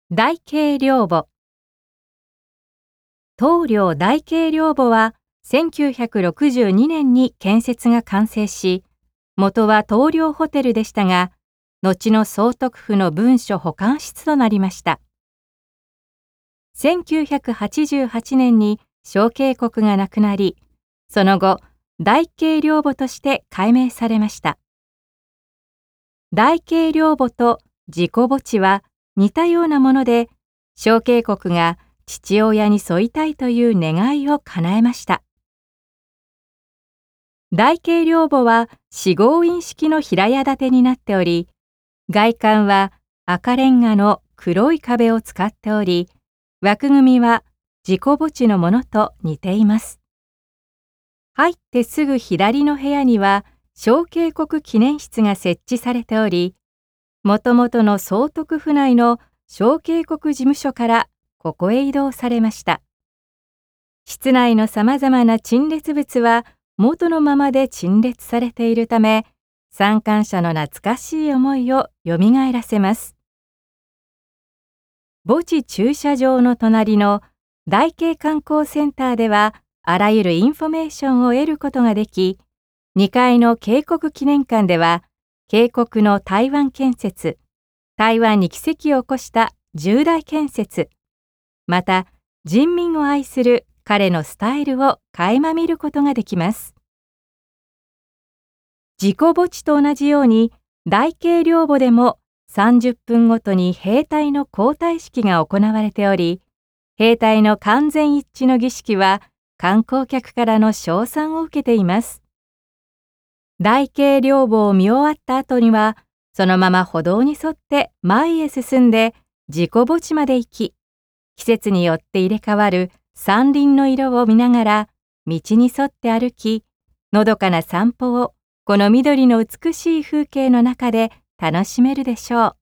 大渓陵墓。東陵大渓陵墓は1962年に建設が完成し、元は東陵ホテルでしたが、後の総督府の文書保管室となりました。1988年に小渓谷がなくなり、その後、大渓陵墓として改名されました。大渓陵墓と自己墓地は似たようなもので、小渓谷が父親に添いたいという願いを叶えました。大渓陵墓は四合院式の平屋建てになっており、外観は赤レンガの黒い壁を使っており、枠組みは自己墓地のものと似ています。入ってすぐ左の部屋には小渓谷記念室が設置されており、もともとの総督府内の小渓谷事務所からここへ移動されました。室内のさまざまな陳列物は元のままで陳列されているため、参観者の懐かしい思いをよみがえらせます。墓地駐車場の隣の大渓観光センターでは、あらゆるインフォメーションを得ることができ、2階の渓谷記念館では、渓谷の台湾建設、台湾に奇跡を起こした重大建設、また人民を愛する彼のスタイルを垣間見ることができます。自己墓地と同じように、大渓陵墓でも30分ごとに兵隊の交代式が行われており、兵隊の完全一致の儀式は観光客からの称賛を受けています。大渓陵墓を見終わった後には、そのまま歩道に沿って前へ進んで自己墓地まで行き、季節によって入れ替わる山林の色を見ながら道に沿って歩き、のどかな散歩をこの緑の美しい風景の中で楽しめるでしょう。